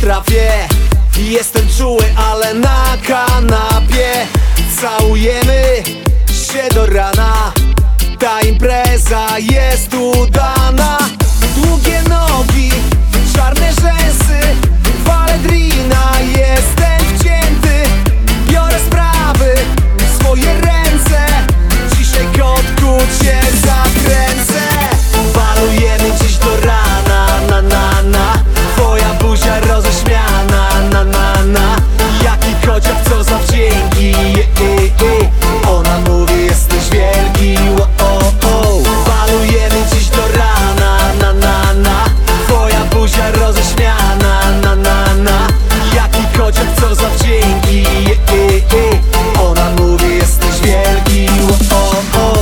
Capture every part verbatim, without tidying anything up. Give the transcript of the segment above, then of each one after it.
potrafię. Jestem czuły, ale na kanapie całujemy się do rana. Ta impreza jest udana. Długie nogi, czarne rzęsy, waledrina, jestem wcięty. Biorę sprawy w swoje ręce. Dzisiaj, kotku, cię zakręcę. Balujemy dziś do rana, na na na. Twoja buzia roześmiana, na na na. Jaki kociak, co za wdzięki, je, je, je. Ona mówi, jesteś wielki, o, o, o. Balujemy dziś do rana, na na na. Twoja buzia roześmiana, na na na. Jaki kociak, co za wdzięki, je, je, je. Ona mówi, jesteś wielki, o, o, o.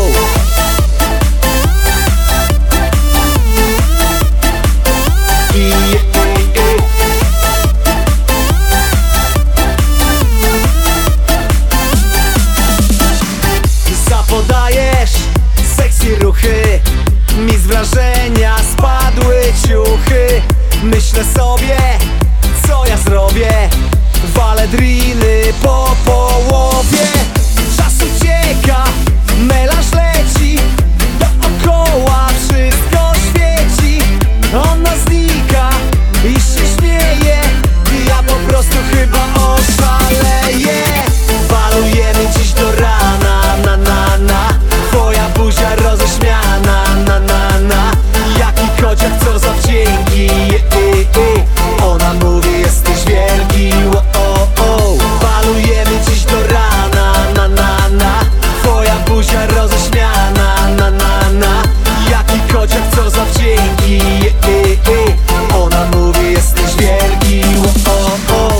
Zapodajesz sexy ruchy, mi z wrażenia spadły ciuchy. Myślę sobie, co ja zrobię. Waledriny po połowie. Czas ucieka, melanż leci. Dookoła wszystko świeci. Ona znika i się śmieje. Ja po prostu chyba oszaleję. Balujemy dziś do rana, na na na. Twoja buzia roześmiana, na na na. Jaki kociak, co za wdzięki, je, je, je. Ona mówi, jesteś wielki, o, o, o. Balujemy dziś do rana, na na na. Twoja buzia roześmiana, na na na. Jaki kociak, co za wdzięki, je, je, je. Ona mówi, jesteś wielki, o, o, o.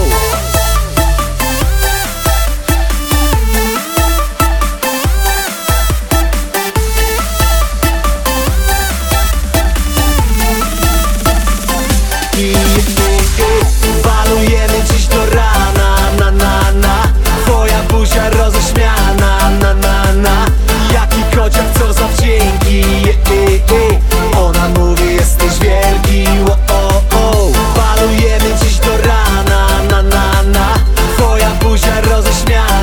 Balujemy dziś do rana, na na na. Twoja buzia roześmiana, na na na. Jaki kociak, co za wdzięki, je, je, je. Ona mówi, jesteś wielki, o, o, o. Balujemy dziś do rana, na na na. Twoja buzia roześmiana.